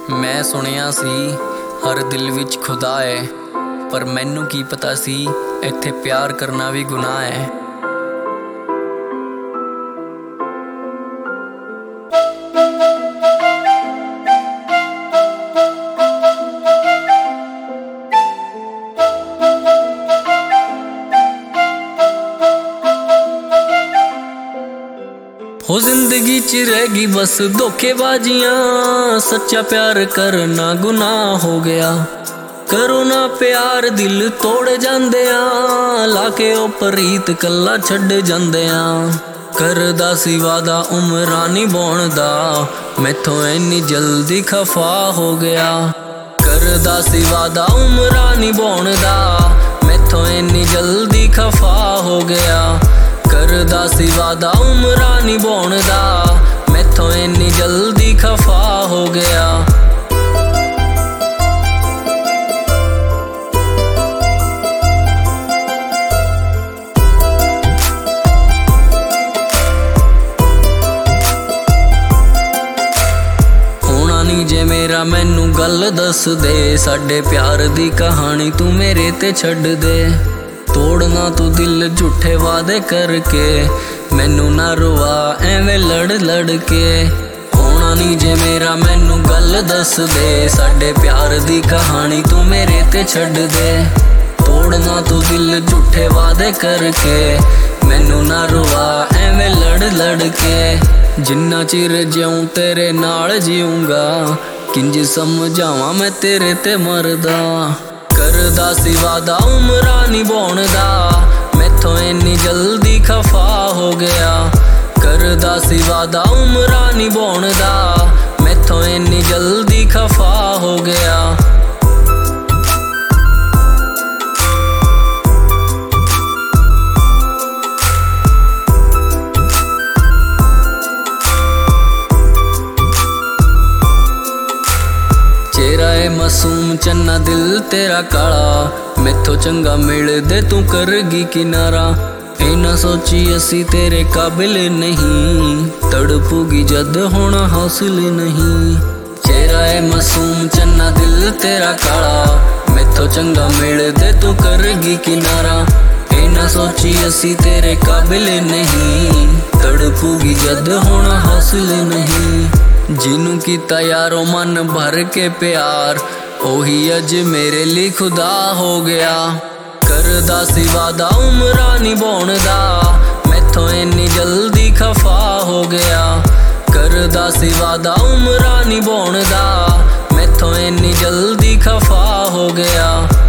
मैं सुनिया सी हर दिल विच खुदा है, पर मैनू की पता सी इत्थे प्यार करना भी गुनाह है। हो जिंदगी च रहेगी बस धोखेबाजियां, सच्चा प्यार करना गुनाह हो गया। करो ना प्यार दिल तोड़ जांदे आ, लाके ओ प्रीत कला छड़ जांदे आ। करदा सी वादा उमरां निभाउण दा, मैथों इन्नी जल्दी खफा हो गया। करदा सी वादा उमरां निभाउण दा, मैथों इन्नी जल्दी खफा हो गया। करदा सी वादा उमरां निभाउण दा, मैथों इन्नी जल्दी खफा हो गया। होना नी जे मेरा मैनू गल दस दे, साडे प्यार दी कहानी तू मेरे ते छड्ड दे। तोड़ना तू दिल झूठे वादे करके, मैनू ना रुवा एवें लड़ लड़ के। होना नी जे मेरा मैनू गल दस दे, साडे प्यार दी कहानी तू मेरे ते छड्ड दे। तोड़ना तू दिल झूठे वादे करके, मैनू ना रुवा एवें लड़ लड़ के। जिन्ना चिर जिऊं तेरे नाल जीऊंगा, किंज समझावां मैं तेरे ते मरदा। करदा सी वादा उमरां निभाउण दा, मैथों इन्नी जल्दी खफा हो गया। करदा सी वादा उमरां निभाउण दा, मैथों इन्नी जल्दी खफा हो गया। चेहरा है मासूम चन्ना दिल तेरा काला, मैथों चंगा मिल दे तू करगी किनारा। ए ना सोची असी तेरे काबिल नहीं, तड़पूगी जद होना हासिल नहीं। चेहरा है मासूम चन्ना दिल तेरा काला, मैथों चंगा मिल दे तू करगी किनारा। ए ना सोची असी तेरे काबिल नहीं, तड़पूगी जद होना हासिल नहीं। जिनू कीता यारो मन भर के प्यार, ओही अज मेरे लिए खुदा हो गया। करदा सी वादा उमरां निभाउण दा, मैथों इन्नी जल्दी खफा हो गया। करदा सी वादा उमरां निभाउण दा, मैथों इन्नी जल्दी खफा हो गया।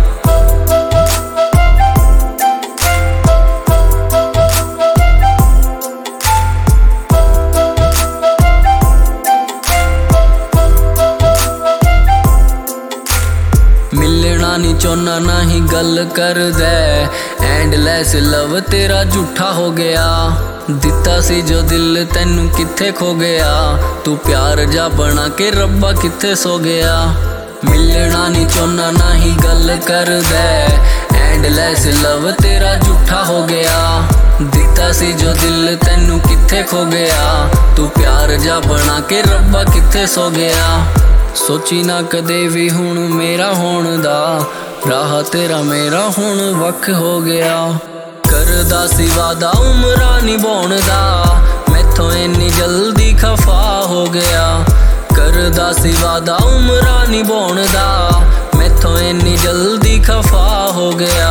मिलना नी चाहना ना ही गल कर दे, एंडलेस लव तेरा झूठा हो गया। दिता सी जो दिल तैनू किथे खो गया, तू प्यार जा बना के रब्बा किथे सो गया। मिलना नी चाहना ना ही गल कर दे, एंडलेस लव तेरा झूठा हो गया। दिता सी जो दिल तैनू किथे खो गया, तू प्यार जा बना के रब्बा किथे सो गया। सोची ना कदे भी हुण मेरा होण दा, राह तेरा मेरा हुण वख हो गया। करदा सी वादा उमरां निभाउण दा, मैथों इन्नी जल्दी खफा हो गया। करदा सी वादा उमरां निभाउण दा, मैथों इन्नी जल्दी खफा हो गया।